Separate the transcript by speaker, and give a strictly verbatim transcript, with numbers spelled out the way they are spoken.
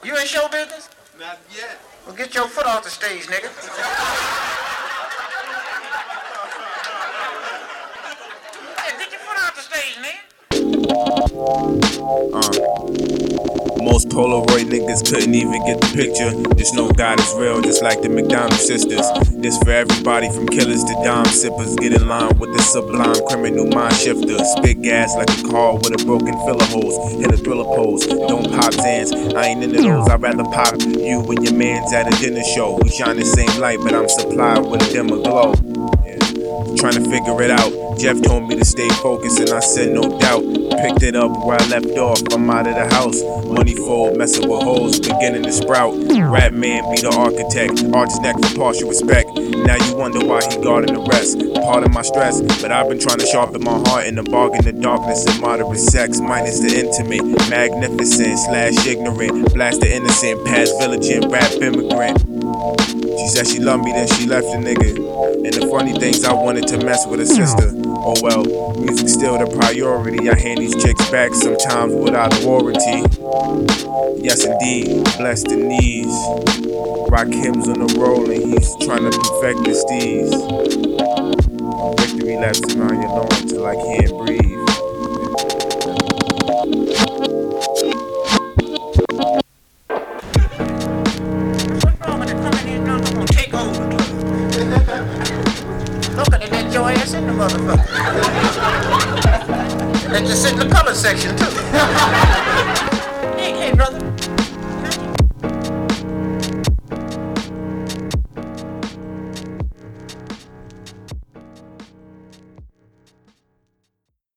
Speaker 1: You in show business?
Speaker 2: Not yet.
Speaker 1: Well, get your foot off the stage, nigga. Yeah, get your foot off the stage, nigga.
Speaker 3: Uh, most Polaroid niggas couldn't even get the picture. Just know God is real, just like the McDonald's sisters. This for everybody from killers to dime sippers. Get in line with the sublime criminal mind shifter. Spit gas like a car with a broken filler hose. Hit a thriller pose, don't pop Zans. I ain't into those, I'd rather pop you when your man's at a dinner show. We shine the same light, but I'm supplied with a dimmer glow. Yeah. Trying to figure it out. Jeff told me to stay focused and I said no doubt. Picked it up where I left off, I'm out of the house. Money fold, messing with hoes, beginning to sprout. Rap man be the architect, arch his neck for partial respect. Now you wonder why he guarding the rest. Part of my stress, but I've been trying to sharpen my heart in the bargain, the darkness and moderate sex. Minus the intimate, magnificent slash ignorant. Blast the innocent, past village and rap immigrant. She said she loved me, then she left the nigga. And the funny things, I wanted to mess with her sister. Oh well, music's still the priority. I hand these chicks back sometimes without a warranty. Yes indeed, bless the knees. Rock hymns on the roll and he's trying to perfect the steez. Victory laps around your loin till I can't breathe.
Speaker 1: Looking at that your ass in the motherfucker. Let you sit in the color section too. Hey, hey, brother.